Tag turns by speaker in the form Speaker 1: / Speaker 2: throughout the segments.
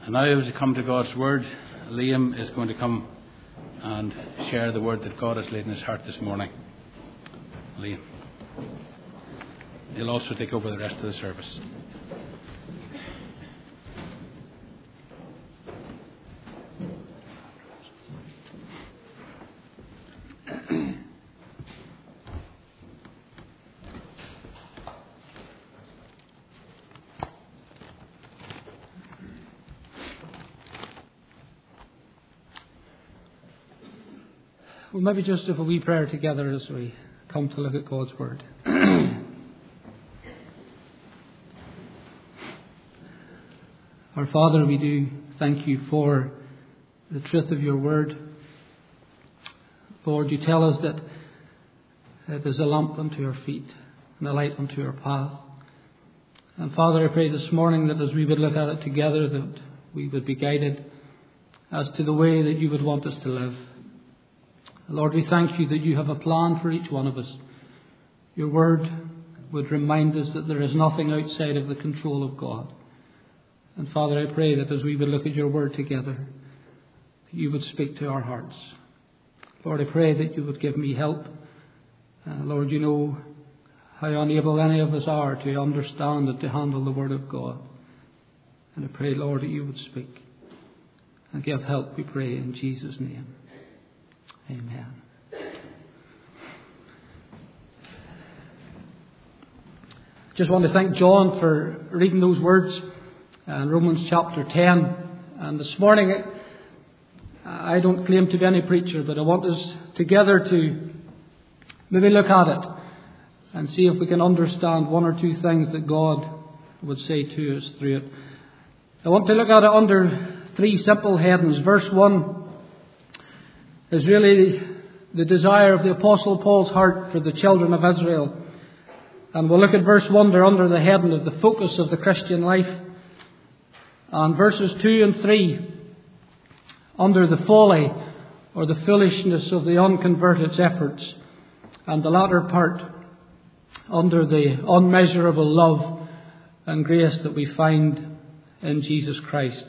Speaker 1: And now as we come to God's Word, Liam is going to come and share the word that God has laid in his heart this morning. Liam. He'll also take over the rest of the service.
Speaker 2: Well, maybe just have a wee prayer together as we come to look at God's Word. Our Father, we do thank you for the truth of your Word. Lord, you tell us that it is a lamp unto our feet and a light unto our path. And Father, I pray this morning that as we would look at it together, that we would be guided as to the way that you would want us to live. Lord, we thank you that you have a plan for each one of us. Your word would remind us that there is nothing outside of the control of God. And Father, I pray that as we would look at your word together, that you would speak to our hearts. Lord, I pray that you would give me help. Lord, you know how unable any of us are to understand and to handle the word of God. And I pray, Lord, that you would speak and give help, we pray in Jesus' name. Amen. Just want to thank John for reading those words in Romans chapter 10. And this morning, I don't claim to be any preacher, but I want us together to maybe look at it and see if we can understand one or two things that God would say to us through it. I want to look at it under three simple headings. Verse 1 is really the desire of the Apostle Paul's heart for the children of Israel. And we'll look at verse 1 there under the heading of the focus of the Christian life. And verses 2 and 3 under the folly or the foolishness of the unconverted's efforts. And the latter part under the unmeasurable love and grace that we find in Jesus Christ.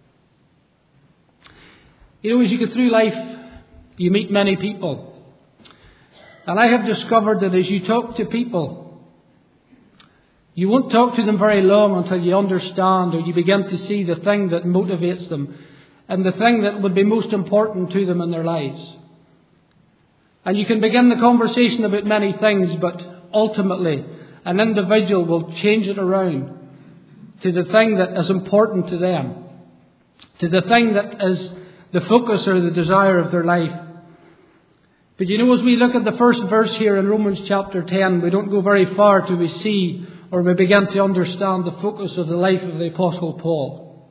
Speaker 2: You know, as you go through life, you meet many people. And I have discovered that as you talk to people, you won't talk to them very long until you understand or you begin to see the thing that motivates them and the thing that would be most important to them in their lives. And you can begin the conversation about many things, but ultimately an individual will change it around to the thing that is important to them, to the thing that is the focus or the desire of their life. But you know, as we look at the first verse here in Romans chapter 10, we don't go very far till we see or we begin to understand the focus of the life of the Apostle Paul.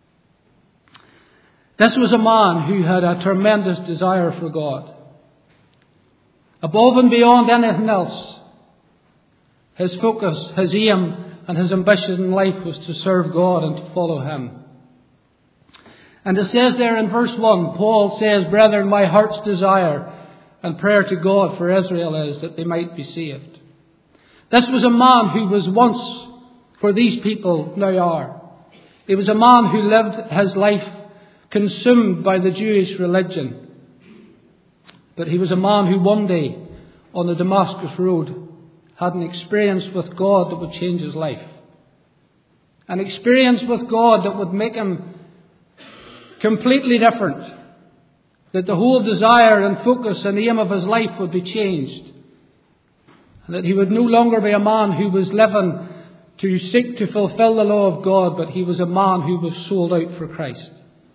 Speaker 2: This was a man who had a tremendous desire for God. Above and beyond anything else, his focus, his aim and his ambition in life was to serve God and to follow Him. And it says there in verse 1, Paul says, "Brethren, my heart's desire and prayer to God for Israel is that they might be saved." This was a man who was once where these people now are. He was a man who lived his life consumed by the Jewish religion. But he was a man who one day on the Damascus Road had an experience with God that would change his life. An experience with God that would make him completely different. That the whole desire and focus and aim of his life would be changed. And that he would no longer be a man who was living to seek to fulfill the law of God, but he was a man who was sold out for Christ.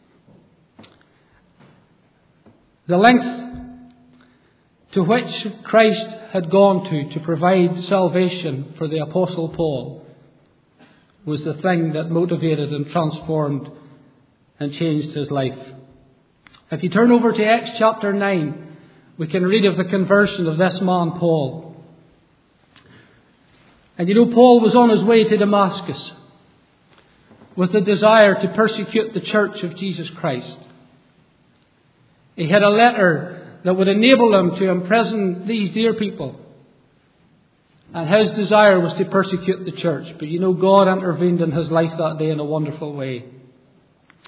Speaker 2: The length to which Christ had gone to provide salvation for the Apostle Paul was the thing that motivated and transformed and changed his life. If you turn over to Acts chapter 9, we can read of the conversion of this man Paul. And you know, Paul was on his way to Damascus with the desire to persecute the church of Jesus Christ. He had a letter that would enable him to imprison these dear people. And his desire was to persecute the church. But you know, God intervened in his life that day in a wonderful way.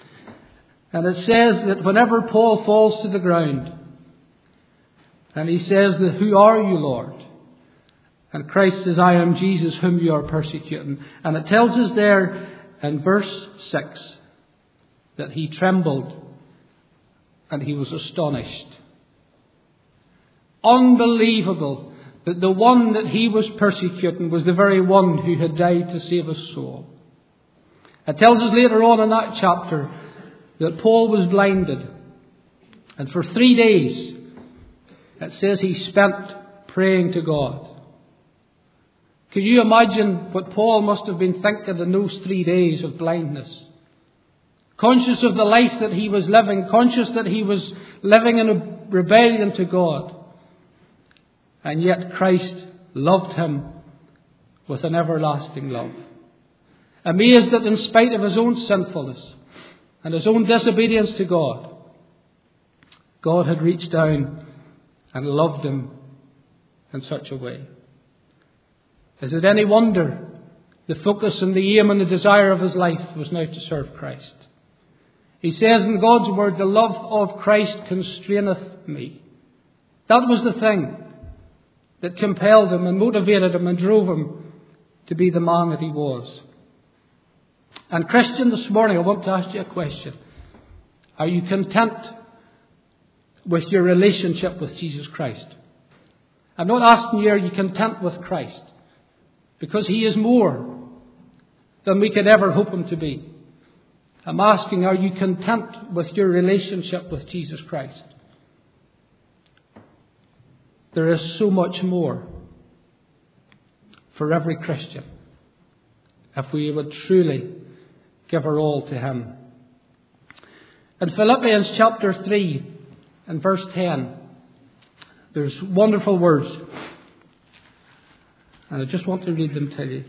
Speaker 2: And it says that whenever Paul falls to the ground and he says that, "Who are you, Lord?" And Christ says, "I am Jesus whom you are persecuting." And it tells us there in verse 6 that he trembled and he was astonished. Unbelievable that the one that he was persecuting was the very one who had died to save his soul. It tells us later on in that chapter that Paul was blinded. And for 3 days, it says he spent praying to God. Can you imagine what Paul must have been thinking in those 3 days of blindness? Conscious of the life that he was living, conscious that he was living in a rebellion to God. And yet Christ loved him with an everlasting love. Amazed that in spite of his own sinfulness and his own disobedience to God, God had reached down and loved him in such a way. Is it any wonder the focus and the aim and the desire of his life was now to serve Christ? He says in God's word, "The love of Christ constraineth me." That was the thing that compelled him and motivated him and drove him to be the man that he was. And Christian, this morning I want to ask you a question. Are you content with your relationship with Jesus Christ? I'm not asking you, are you content with Christ? Because he is more than we could ever hope him to be. I'm asking, are you content with your relationship with Jesus Christ? There is so much more for every Christian if we would truly give our all to him. In Philippians chapter 3 and verse 10, there's wonderful words. And I just want to read them to you.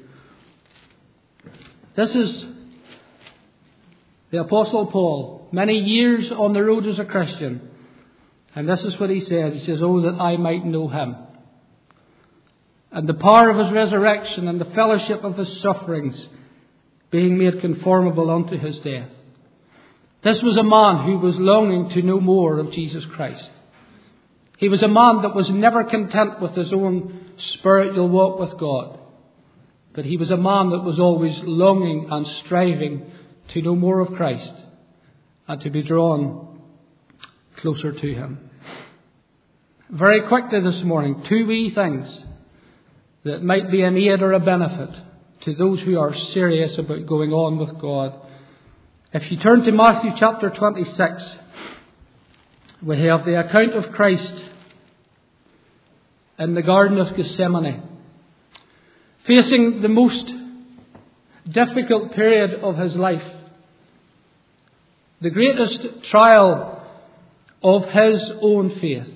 Speaker 2: This is the Apostle Paul, many years on the road as a Christian. And this is what he says. He says, "Oh, that I might know him, and the power of his resurrection, and the fellowship of his sufferings, being made conformable unto his death." This was a man who was longing to know more of Jesus Christ. He was a man that was never content with his own spiritual walk with God. But he was a man that was always longing and striving to know more of Christ and to be drawn closer to him. Very quickly this morning, 2 wee things that might be an aid or a benefit to those who are serious about going on with God. If you turn to Matthew chapter 26, we have the account of Christ in the Garden of Gethsemane, facing the most difficult period of his life, the greatest trial of his own faith.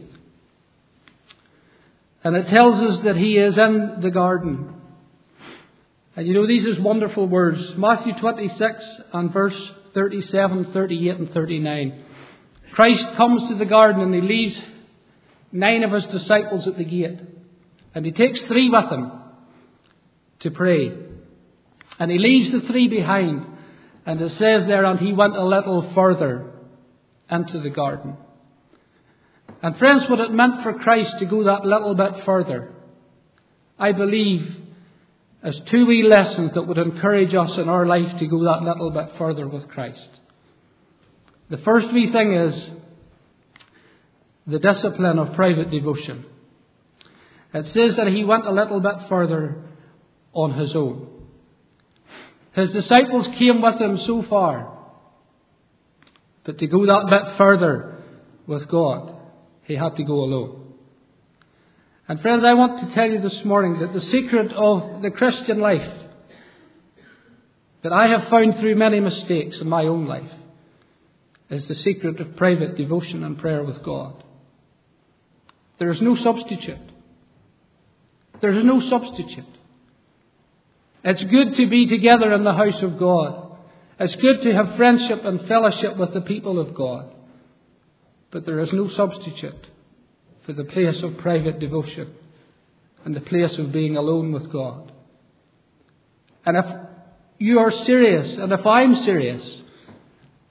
Speaker 2: And it tells us that he is in the garden. And you know, these are wonderful words. Matthew 26 and verse 37, 38 and 39. Christ comes to the garden and he leaves 9 of his disciples at the gate. And he takes 3 with him to pray. And he leaves the 3 behind. And it says there, "And he went a little further into the garden." And friends, what it meant for Christ to go that little bit further, I believe, is 2 wee lessons that would encourage us in our life to go that little bit further with Christ. The first wee thing is the discipline of private devotion. It says that he went a little bit further on his own. His disciples came with him so far, but to go that bit further with God, he had to go alone. And friends, I want to tell you this morning that the secret of the Christian life that I have found through many mistakes in my own life is the secret of private devotion and prayer with God. There is no substitute. There is no substitute. It's good to be together in the house of God. It's good to have friendship and fellowship with the people of God. But there is no substitute for the place of private devotion and the place of being alone with God. And if you are serious, and if I'm serious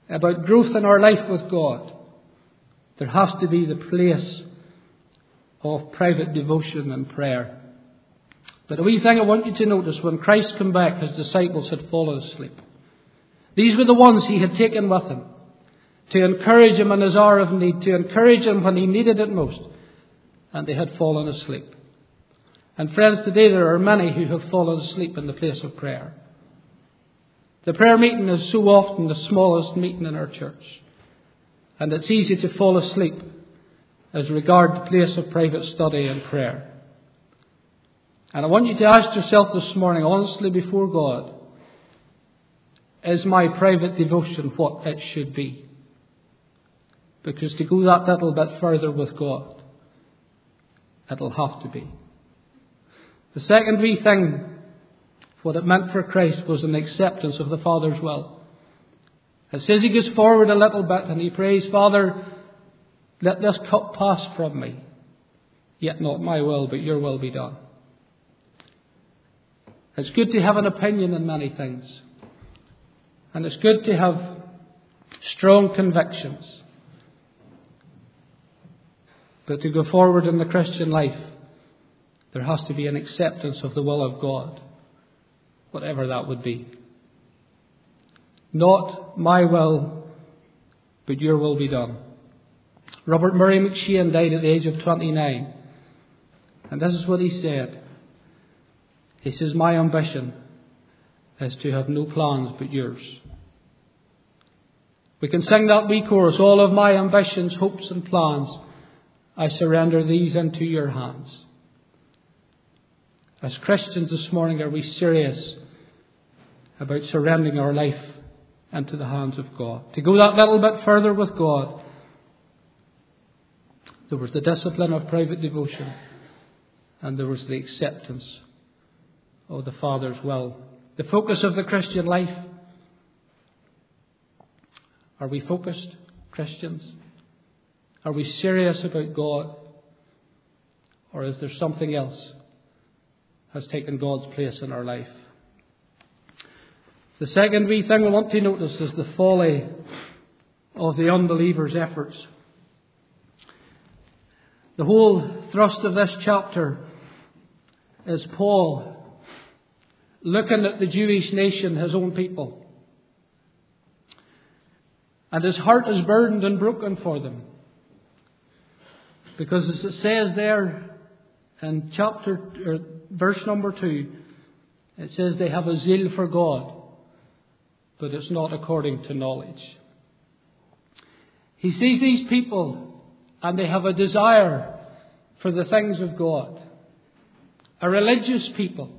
Speaker 2: about growth in our life with God, there has to be the place of private devotion and prayer. But a wee thing I want you to notice, when Christ came back, his disciples had fallen asleep. These were the ones he had taken with him to encourage him in his hour of need, to encourage him when he needed it most. And they had fallen asleep. And friends, today there are many who have fallen asleep in the place of prayer. The prayer meeting is so often the smallest meeting in our church. And it's easy to fall asleep as regard the place of private study and prayer. And I want you to ask yourself this morning, honestly before God, is my private devotion what it should be? Because to go that little bit further with God, it'll have to be. The second wee thing, what it meant for Christ, was an acceptance of the Father's will. It says he goes forward a little bit and he prays, Father, let this cup pass from me. Yet not my will, but your will be done. It's good to have an opinion in many things. And it's good to have strong convictions. But to go forward in the Christian life, there has to be an acceptance of the will of God, whatever that would be. Not my will, but your will be done. Robert Murray McShane died at the age of 29. And this is what he said. He says, my ambition is to have no plans but yours. We can sing that wee chorus, all of my ambitions, hopes and plans, I surrender these into your hands. As Christians this morning, are we serious about surrendering our life into the hands of God? To go that little bit further with God, there was the discipline of private devotion and there was the acceptance of the Father's will. The focus of the Christian life. Are we focused Christians? Are we serious about God? Or is there something else has taken God's place in our life? The second wee thing we want to notice is the folly of the unbeliever's efforts. The whole thrust of this chapter is Paul looking at the Jewish nation, his own people. And his heart is burdened and broken for them. Because as it says there in verse number 2, it says they have a zeal for God, but it's not according to knowledge. He sees these people and they have a desire for the things of God. A religious people.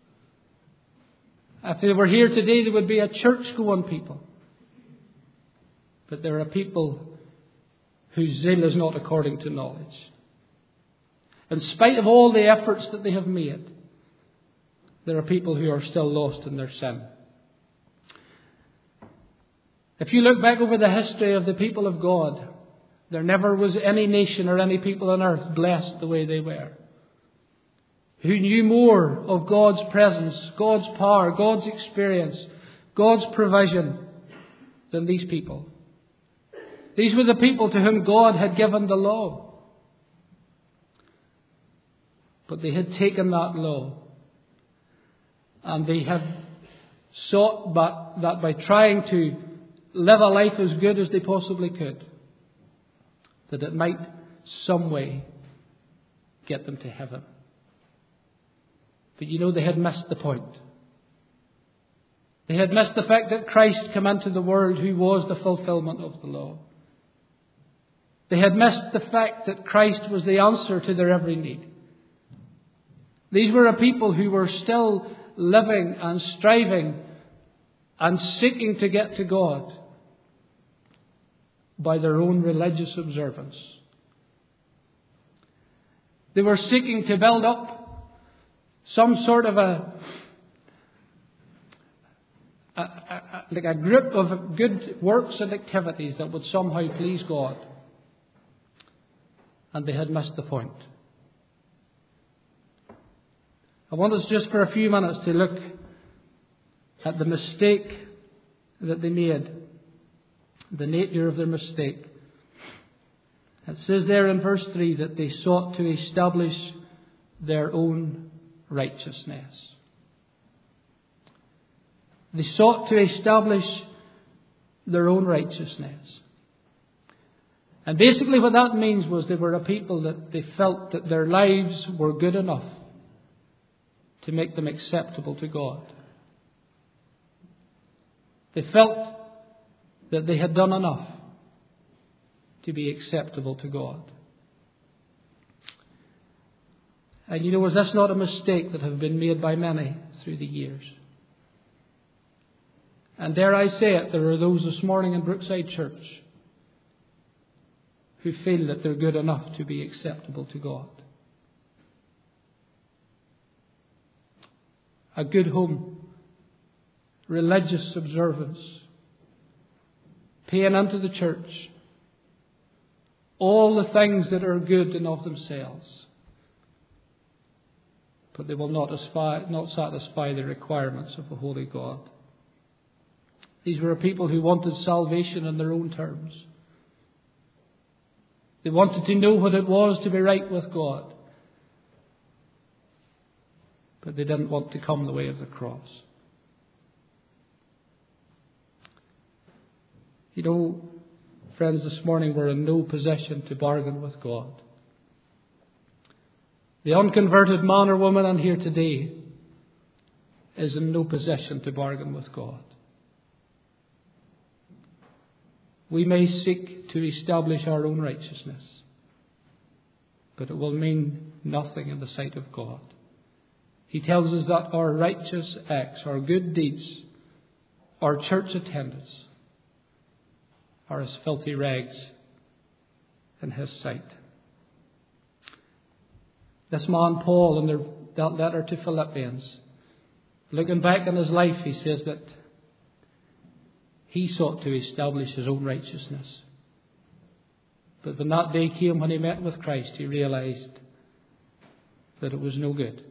Speaker 2: If they were here today, they would be a church-going people. But there are people whose zeal is not according to knowledge. In spite of all the efforts that they have made, there are people who are still lost in their sin. If you look back over the history of the people of God, there never was any nation or any people on earth blessed the way they were, who knew more of God's presence, God's power, God's experience, God's provision than these people. These were the people to whom God had given the law. But they had taken that law and they had sought that by trying to live a life as good as they possibly could, that it might some way get them to heaven. But you know, they had missed the point. They had missed the fact that Christ came into the world who was the fulfillment of the law. They had missed the fact that Christ was the answer to their every need. These were a people who were still living and striving and seeking to get to God by their own religious observance. They were seeking to build up some sort of a group of good works and activities that would somehow please God. And they had missed the point. I want us just for a few minutes to look at the mistake that they made the nature of their mistake. It says there in verse 3 that they sought to establish their own righteousness. They sought to establish their own righteousness. And basically what that means was they were a people that they felt that their lives were good enough to make them acceptable to God. They felt that they had done enough to be acceptable to God. And was this not a mistake that has been made by many through the years? And dare I say it, there are those this morning in Brookside Church who feel that they're good enough to be acceptable to God. A good home, religious observance, paying into the church, all the things that are good in of themselves. But they will not satisfy the requirements of the Holy God. These were a people who wanted salvation on their own terms. They wanted to know what it was to be right with God. But they didn't want to come the way of the cross. Friends, this morning we're in no position to bargain with God. The unconverted man or woman in here today is in no position to bargain with God. We may seek to establish our own righteousness, but it will mean nothing in the sight of God. He tells us that our righteous acts, our good deeds, our church attendance are as filthy rags in His sight. This man Paul, in that letter to Philippians, looking back on his life, he says that he sought to establish his own righteousness. But when that day came when he met with Christ, he realized that it was no good.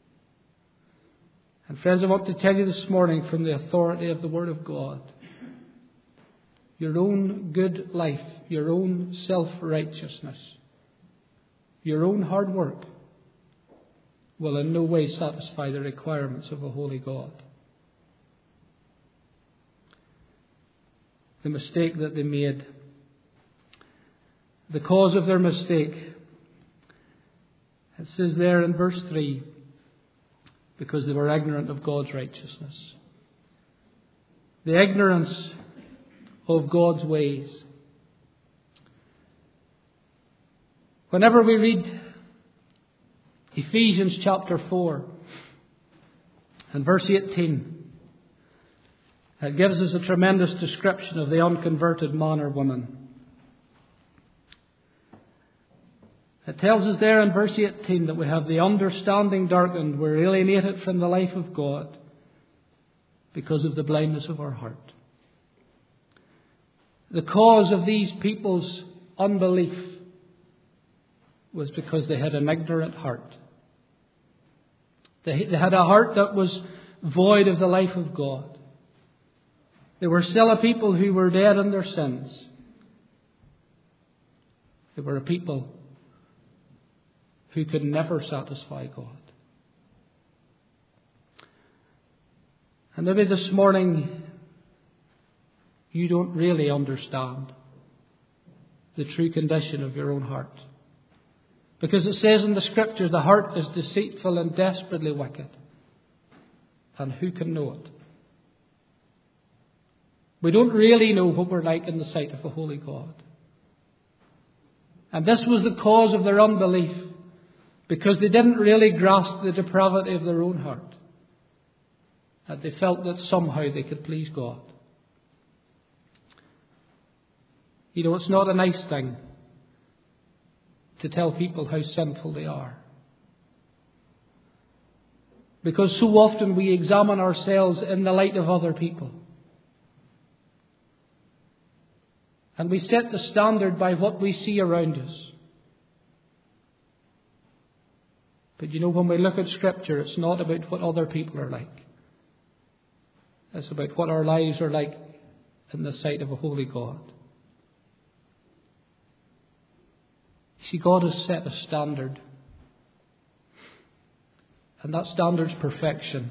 Speaker 2: And friends, I want to tell you this morning from the authority of the Word of God, your own good life, your own self-righteousness, your own hard work will in no way satisfy the requirements of a holy God. The mistake that they made, the cause of their mistake, it says there in verse 3, because they were ignorant of God's righteousness. The ignorance of God's ways. Whenever we read Ephesians chapter 4 and verse 18, it gives us a tremendous description of the unconverted man or woman. It tells us there in verse 18 that we have the understanding darkened, we're alienated from the life of God because of the blindness of our heart. The cause of these people's unbelief was because they had an ignorant heart. They had a heart that was void of the life of God. They were still a people who were dead in their sins. They were a people who could never satisfy God. And maybe this morning you don't really understand the true condition of your own heart. Because it says in the Scriptures, the heart is deceitful and desperately wicked. And who can know it? We don't really know what we're like in the sight of a holy God. And this was the cause of their unbelief, because they didn't really grasp the depravity of their own heart. And they felt that somehow they could please God. It's not a nice thing to tell people how sinful they are. Because so often we examine ourselves in the light of other people. And we set the standard by what we see around us. But when we look at Scripture, it's not about what other people are like. It's about what our lives are like in the sight of a holy God. See, God has set a standard. And that standard's perfection.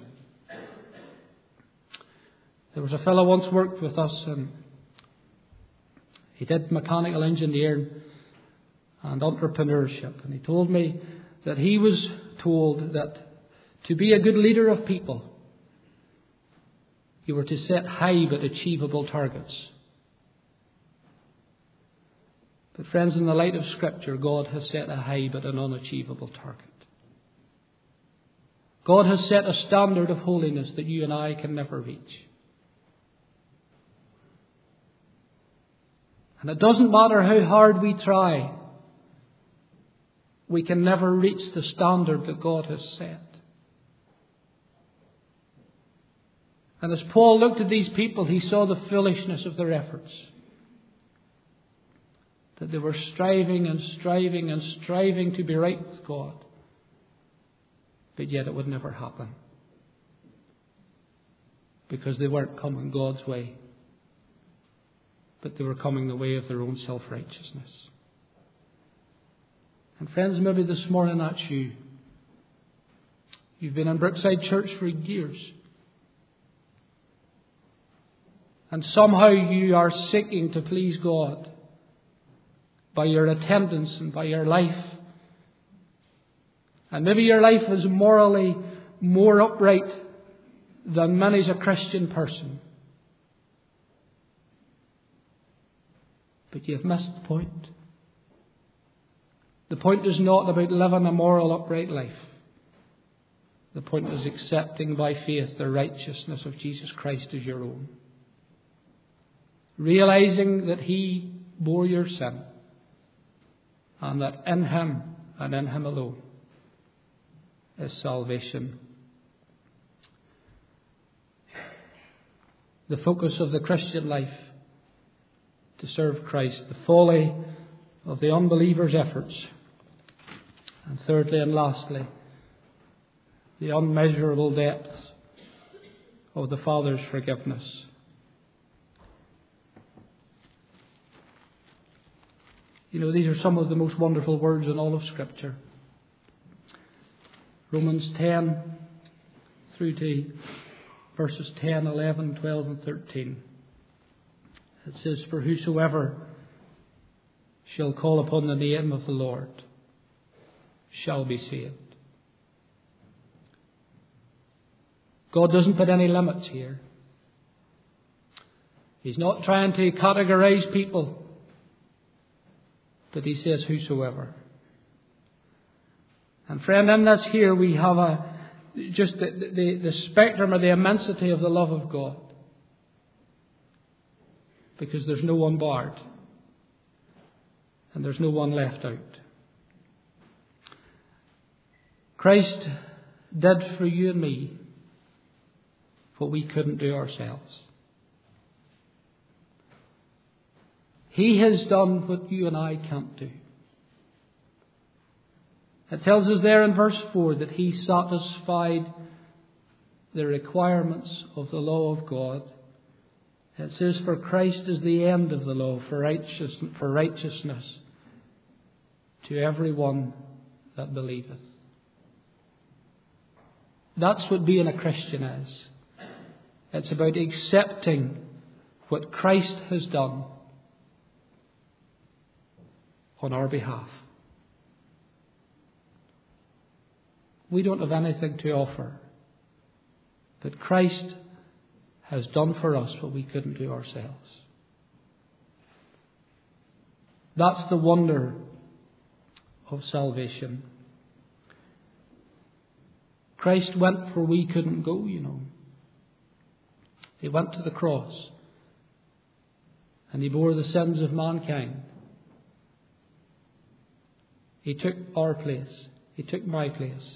Speaker 2: There was a fellow once worked with us, and he did mechanical engineering and entrepreneurship. And he told me that he was told that to be a good leader of people, you were to set high but achievable targets. But friends, in the light of Scripture, God has set a high but an unachievable target. God has set a standard of holiness that you and I can never reach. And it doesn't matter how hard we try, we can never reach the standard that God has set. And as Paul looked at these people, he saw the foolishness of their efforts. That they were striving and striving and striving to be right with God. But yet it would never happen. Because they weren't coming God's way. But they were coming the way of their own self-righteousness. And friends, maybe this morning that's you. You've been in Brookside Church for years. And somehow you are seeking to please God by your attendance and by your life. And maybe your life is morally more upright than many's a Christian person. But you've missed the point. The point is not about living a moral upright life. The point is accepting by faith the righteousness of Jesus Christ as your own. Realizing that He bore your sin. And that in Him and in Him alone is salvation. The focus of the Christian life to serve Christ. The folly of the unbeliever's efforts. And thirdly and lastly, the unmeasurable depths of the Father's forgiveness. You know, these are some of the most wonderful words in all of Scripture. Romans 10 through to verses 10, 11, 12 and 13. It says, "For whosoever shall call upon the name of the Lord shall be saved." God doesn't put any limits here. He's not trying to categorize people. But He says, whosoever. And friend, in this here we have just the spectrum or the immensity of the love of God. Because there's no one barred. And there's no one left out. Christ did for you and me what we couldn't do ourselves. He has done what you and I can't do. It tells us there in verse 4 that He satisfied the requirements of the law of God. It says, "For Christ is the end of the law for righteousness to every one that believeth." That's what being a Christian is. It's about accepting what Christ has done on our behalf. We don't have anything to offer, but Christ has done for us what we couldn't do ourselves. That's the wonder of salvation. Christ went where we couldn't go, you know. He went to the cross and He bore the sins of mankind. He took our place. He took my place.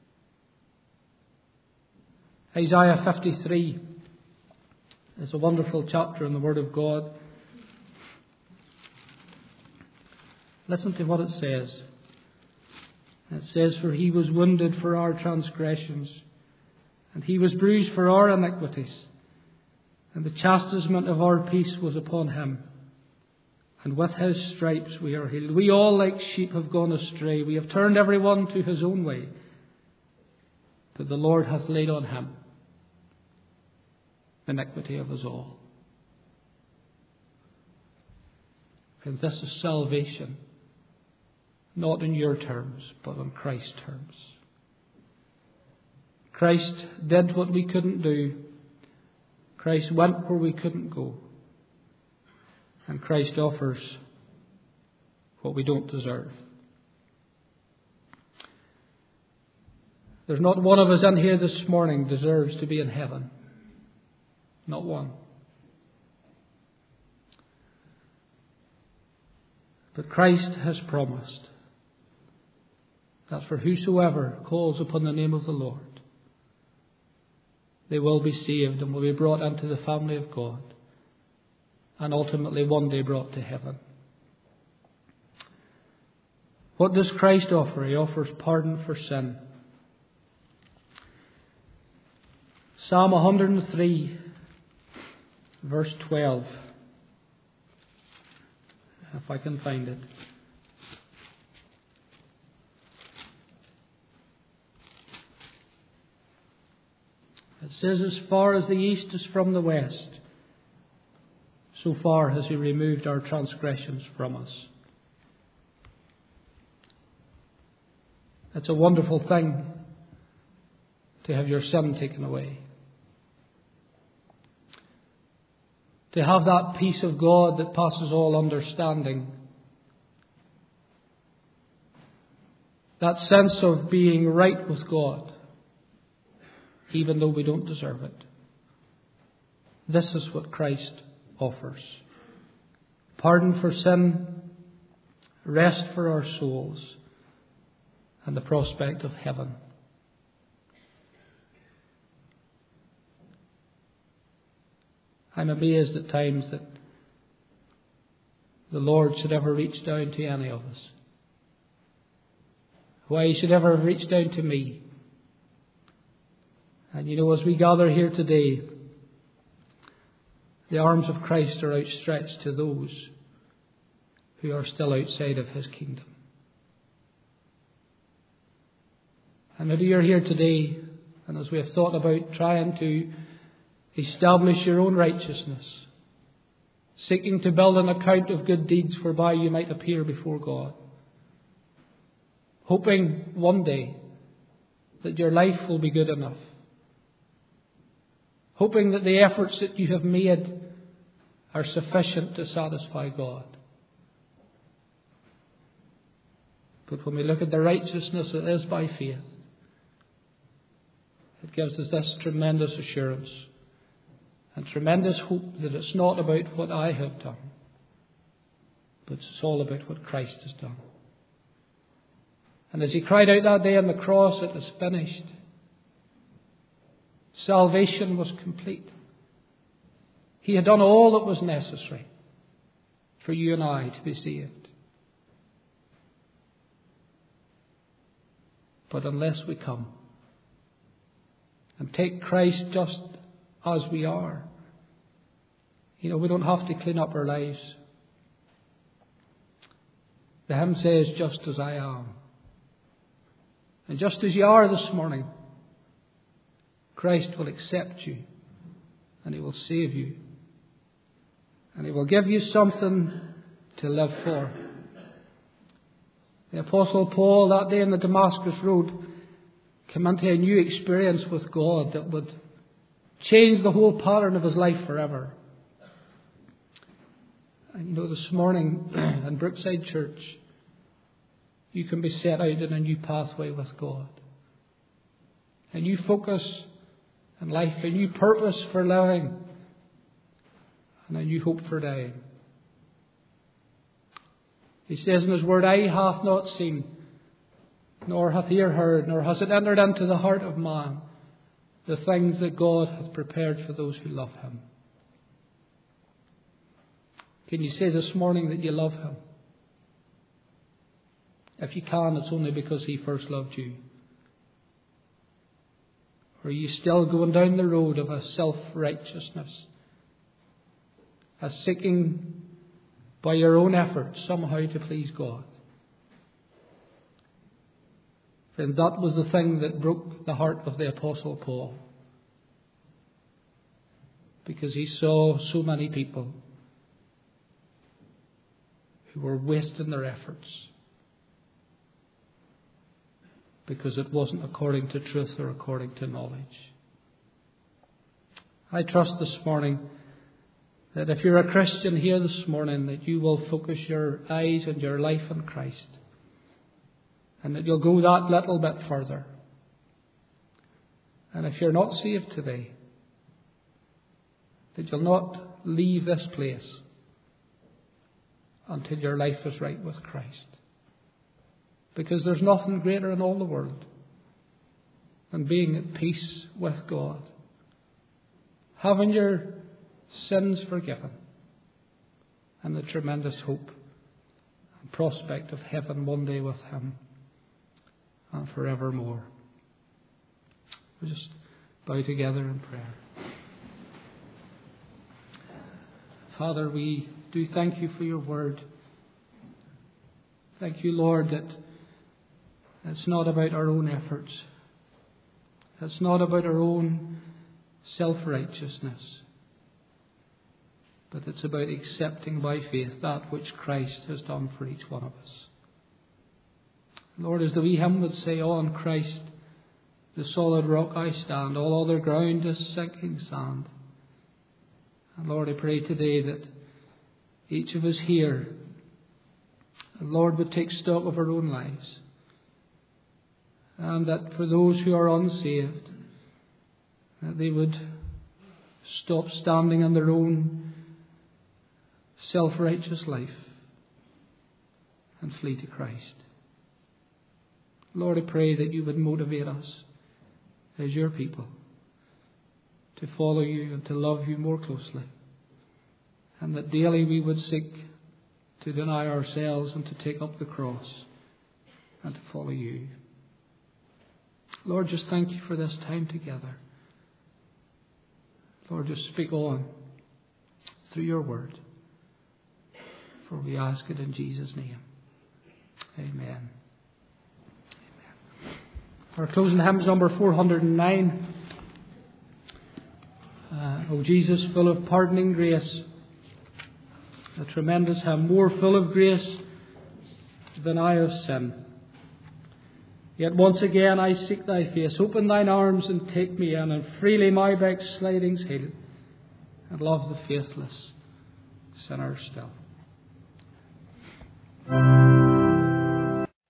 Speaker 2: Isaiah 53 is a wonderful chapter in the Word of God. Listen to what it says. It says, "For He was wounded for our transgressions, and He was bruised for our iniquities, and the chastisement of our peace was upon Him, And with his stripes we are healed. We all like sheep have gone astray. We have turned every one to his own way. But the Lord hath laid on him the iniquity of us all. And this is salvation, not in your terms, but on Christ's terms. Christ did what we couldn't do. Christ went where we couldn't go. And Christ offers what we don't deserve. There's not one of us in here this morning deserves to be in heaven. Not one. But Christ has promised that for whosoever calls upon the name of the Lord, they will be saved and will be brought into the family of God, and ultimately one day brought to heaven. What does Christ offer? He offers pardon for sin. Psalm 103, verse 12. If I can find it. It says, as far as the east is from the west, so far has he removed our transgressions from us. It's a wonderful thing to have your sin taken away. To have that peace of God that passes all understanding. That sense of being right with God, even though we don't deserve it. This is what Christ offers. Pardon for sin, rest for our souls, and the prospect of heaven. I'm amazed at times that the Lord should ever reach down to any of us. Why He should ever have reached down to me. And you know, as we gather here today, the arms of Christ are outstretched to those who are still outside of His kingdom. And maybe you're here today, and as we have thought about trying to establish your own righteousness, seeking to build an account of good deeds whereby you might appear before God, hoping one day that your life will be good enough, hoping that the efforts that you have made are sufficient to satisfy God. But when we look at the righteousness that is by faith, it gives us this tremendous assurance and tremendous hope that it's not about what I have done, but it's all about what Christ has done. And as He cried out that day on the cross, it is finished. Salvation was complete. He had done all that was necessary for you and I to be saved. But unless we come and take Christ just as we are, you know, we don't have to clean up our lives. The hymn says, just as I am. And just as you are this morning, Christ will accept you and He will save you. And He will give you something to live for. The Apostle Paul, that day on the Damascus Road, came into a new experience with God that would change the whole pattern of his life forever. And you know, this morning in Brookside Church, you can be set out in a new pathway with God. A new focus in life, a new purpose for living, and a new hope for dying. He says in His Word, eye hath not seen, nor hath ear heard, nor has it entered into the heart of man, the things that God hath prepared for those who love Him. Can you say this morning that you love Him? If you can, it's only because He first loved you. Or are you still going down the road of a self-righteousness, a seeking by your own efforts somehow to please God. And that was the thing that broke the heart of the Apostle Paul. Because he saw so many people who were wasting their efforts because it wasn't according to truth or according to knowledge. I trust this morning that if you're a Christian here this morning, that you will focus your eyes and your life on Christ, and that you'll go that little bit further. And if you're not saved today, that you'll not leave this place until your life is right with Christ. Because there's nothing greater in all the world than being at peace with God, having your sins forgiven, and the tremendous hope and prospect of heaven one day with Him and forevermore. We'll just bow together in prayer. Father, we do thank you for your word. Thank you, Lord, that it's not about our own efforts. It's not about our own self-righteousness. But it's about accepting by faith that which Christ has done for each one of us. Lord, as the wee hymn would say, on Christ, the solid rock I stand, all other ground is sinking sand. And Lord, I pray today that each of us here, Lord, would take stock of our own lives. And that for those who are unsaved, that they would stop standing in their own self-righteous life and flee to Christ. Lord, I pray that you would motivate us as your people to follow you and to love you more closely. And that daily we would seek to deny ourselves and to take up the cross and to follow you. Lord, just thank you for this time together. Lord, just speak on through your word. For we ask it in Jesus' name. Amen. Our closing hymn is number 409. O Jesus, full of pardoning grace. A tremendous hymn, more full of grace than I of sin. Yet once again I seek thy face. Open thine arms and take me in, and freely my backslidings heal, and love the faithless sinner still.